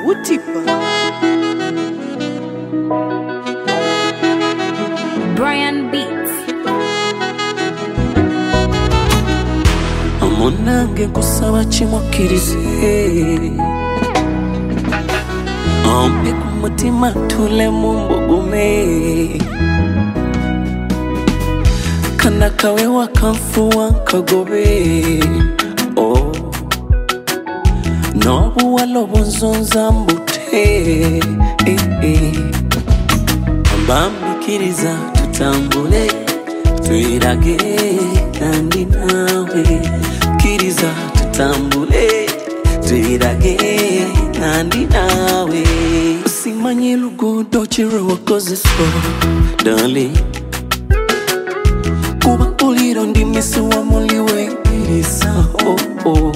Utipa Brian Beats. Amunange kusaba chimukirize Ampe kumutima tule mumbugume Kana kawe wakamfuwa kagobe Oh Nobu walobo nzonza mbute Ambambikiriza tutambule Tuirage kandi nawe Kiriza tutambule Tuirage kandi nawe Usimanye lugudo chiro wakoze so Darling Kuba uliro ndimisi wa muliwe Irisa oh oh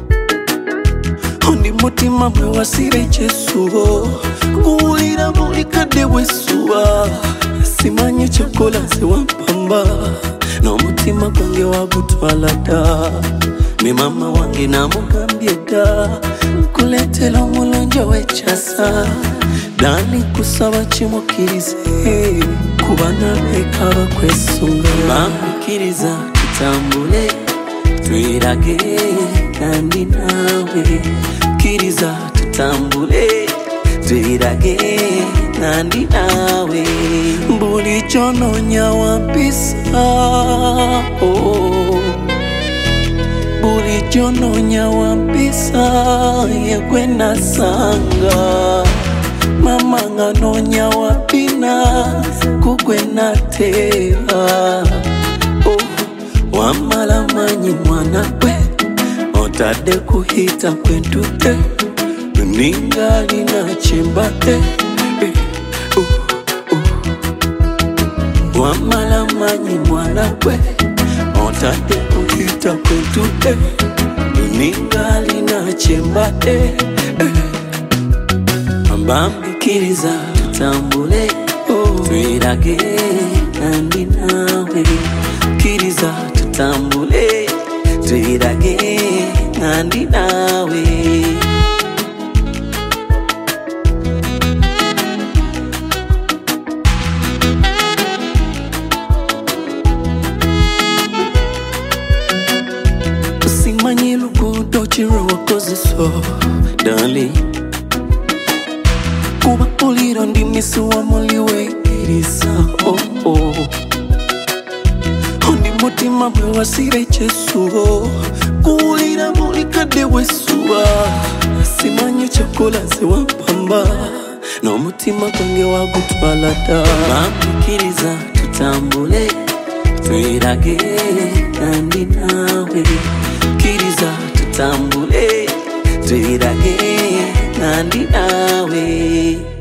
Ondi mutima mwe wasire Jesu Kuulira mulikade wesuwa Simanye chokola sewampamba No mutima kwange wagutwalada Mi mama wange namugambye da Kuletela omulonjo wechasa Dani kusaba chimukirize Kubana beka bakwesunga Bamukiriza tutambule Tuirage kandi nawe Kiriza tutambule Tuirage kandi nawe Mbuli jono nyawapisa Mbuli jono nyawapisa Yekwe nasanga Mama ngano nyawapina Kukwe nateva Wamala manyi mwana kwe Otade kuhita kwentute Ningali na chimbate Wamala manyi mwana kwe Otade kuhita kwentute Ningali na chimbate Ambambikiriza tutambule Tuirage kandi nawe Kiriza tutambule Tuirage kandi nawe Usimanye lugudo chiro wakoze so Darling Kuba uliro ndimisi wa muliwe Irisa oh oh Ondi mutima mwe wasire Jesu Kuulira mulikade wesuwa Simanye chokola sewampamba No mutima kwange wagutwalada Bamukiriza tutambule Tuirage kandi nawe Kiriza tutambule Tuirage kandi nawe